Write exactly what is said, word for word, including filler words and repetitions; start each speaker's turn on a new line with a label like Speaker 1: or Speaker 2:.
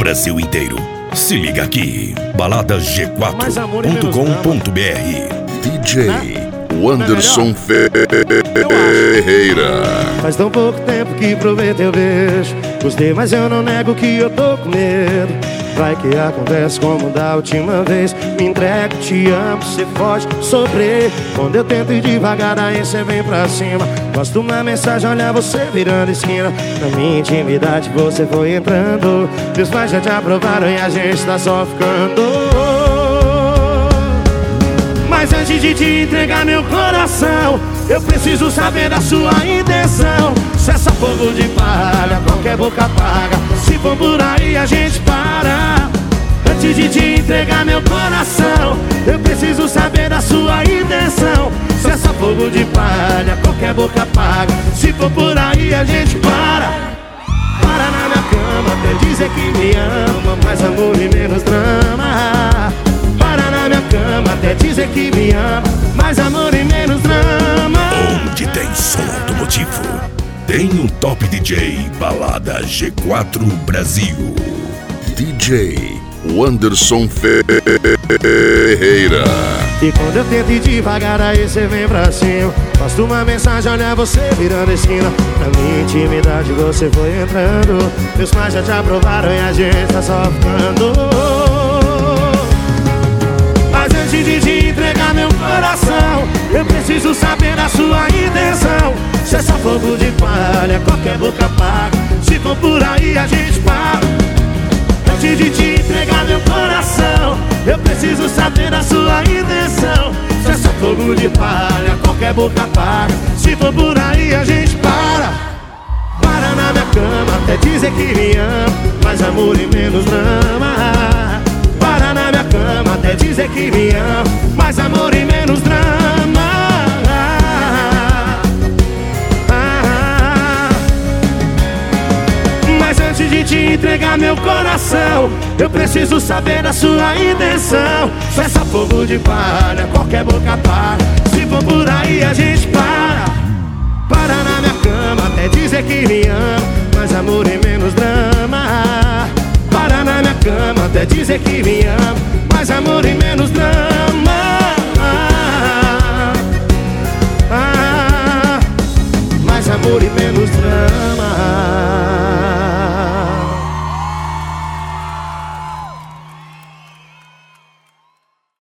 Speaker 1: Brasil inteiro. Se liga aqui, balada G quatro ponto com ponto br.
Speaker 2: D J Wanderson Ferreira.
Speaker 3: Faz tão pouco tempo que provei teu beijo. Gostei, mas eu não nego que eu tô com medo. Vai que acontece como da última vez. Me entrego, te amo, cê foge, sofrer. Quando eu tento ir devagar, aí cê vem pra cima. Posto uma mensagem, olha você virando esquina. Na minha intimidade você foi entrando. Meus pais já te aprovaram e a gente tá só ficando. Mas antes de te entregar meu coração, eu preciso saber da sua intenção. Se essa fogo de palha, qualquer boca paga. Se for por aí a gente para. Antes de te entregar meu coração, eu preciso saber da sua intenção. Se essa fogo de palha, qualquer boca paga. Se for por aí a gente para. Para na minha cama até dizer que me ama. Mais amor e menos drama. Para na minha cama até dizer que me ama. Mais amor e menos drama.
Speaker 1: Onde tem som automotivo, tem um top D J Balada G quatro Brasil.
Speaker 2: D J Wanderson Ferreira.
Speaker 3: E quando eu tento ir devagar, aí cê vem pra cima. Posto uma mensagem, olha você virando esquina. Na minha intimidade você foi entrando. Meus pais já te aprovaram e a gente tá só ficando. Mas antes de te entregar meu coração, eu preciso saber a sua intenção. Se é só fogo de palha, qualquer boca paga. Se for por aí a gente para. Antes de te entregar meu coração, eu preciso saber a sua intenção. Se é só fogo de palha, qualquer boca paga. Se for por aí a gente para. Para na minha cama até dizer que me ama. Mais amor e menos drama. Para na minha cama até dizer que me ama. Mais amor e menos drama. Mas antes de te entregar meu coração, eu preciso saber da sua intenção. Se essa fogo de palha, qualquer boca paga. Se for por aí a gente para. Para na minha cama até dizer que me ama. Mais amor e menos drama. Para na minha cama até dizer que me ama. Mais amor e menos drama.